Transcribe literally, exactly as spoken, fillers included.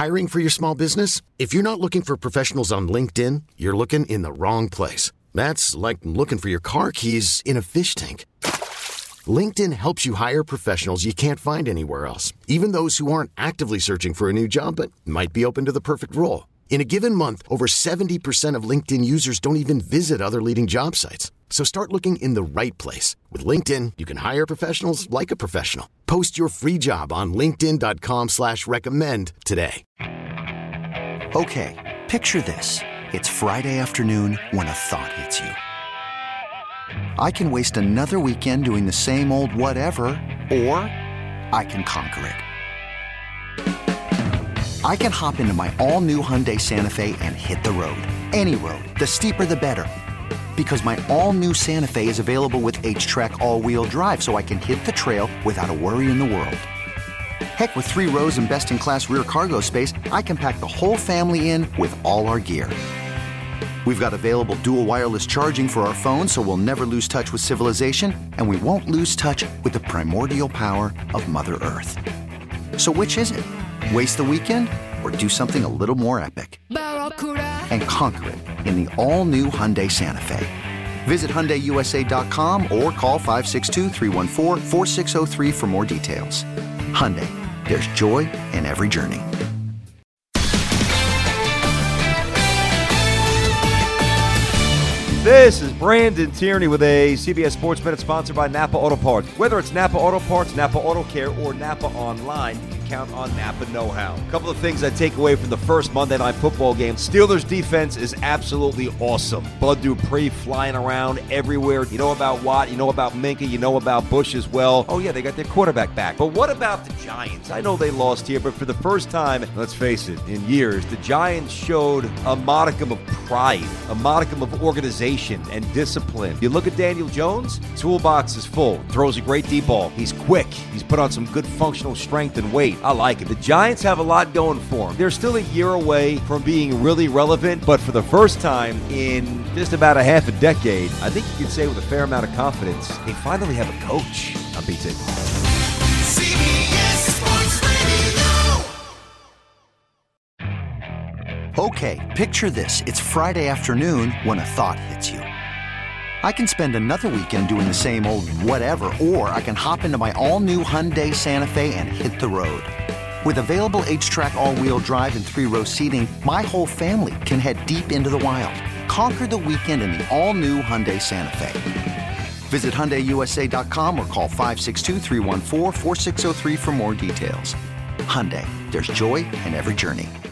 Hiring for your small business? If you're not looking for professionals on LinkedIn, you're looking in the wrong place. That's like looking for your car keys in a fish tank. LinkedIn helps you hire professionals you can't find anywhere else, even those who aren't actively searching for a new job but might be open to the perfect role. In a given month, over seventy percent of LinkedIn users don't even visit other leading job sites. So start looking in the right place. With LinkedIn, you can hire professionals like a professional. Post your free job on linkedin dot com slash recommend today. Okay, picture this. It's Friday afternoon when a thought hits you. I can waste another weekend doing the same old whatever, or I can conquer it. I can hop into my all-new Hyundai Santa Fe and hit the road. Any road. The steeper, the better. Because my all-new Santa Fe is available with H-Track all-wheel drive, so I can hit the trail without a worry in the world. Heck, with three rows and best-in-class rear cargo space, I can pack the whole family in with all our gear. We've got available dual wireless charging for our phones, so we'll never lose touch with civilization, and we won't lose touch with the primordial power of Mother Earth. So which is it? Waste the weekend or do something a little more epic? And conquer it in the all-new Hyundai Santa Fe. Visit Hyundai U S A dot com or call five six two, three one four, four six zero three for more details. Hyundai, there's joy in every journey. This is Brandon Tierney with a C B S Sports Minute sponsored by Napa Auto Parts. Whether it's Napa Auto Parts, Napa Auto Care, or Napa Online, you can count on Napa know-how. A couple of things I take away from the first Monday Night Football game. Steelers defense is absolutely awesome. Bud Dupree flying around everywhere. You know about Watt, you know about Minka, you know about Bush as well. Oh yeah, they got their quarterback back. But what about the Giants? I know they lost here, but for the first time, let's face it, in years, the Giants showed a modicum of pride, a modicum of organization and discipline. You look at Daniel Jones, toolbox is full. Throws a great deep ball. He's quick. He's put on some good functional strength and weight. I like it. The Giants have a lot going for them. They're still a year away from being really relevant, but for the first time in just about a half a decade, I think you can say with a fair amount of confidence, they finally have a coach. I'm Pete Table. C B S Sports Radio. Okay, picture this. It's Friday afternoon when a thought hits you. I can spend another weekend doing the same old whatever, or I can hop into my all-new Hyundai Santa Fe and hit the road. With available H-Track all-wheel drive and three-row seating, my whole family can head deep into the wild. Conquer the weekend in the all-new Hyundai Santa Fe. Visit Hyundai U S A dot com or call five six two, three one four, four six zero three for more details. Hyundai, there's joy in every journey.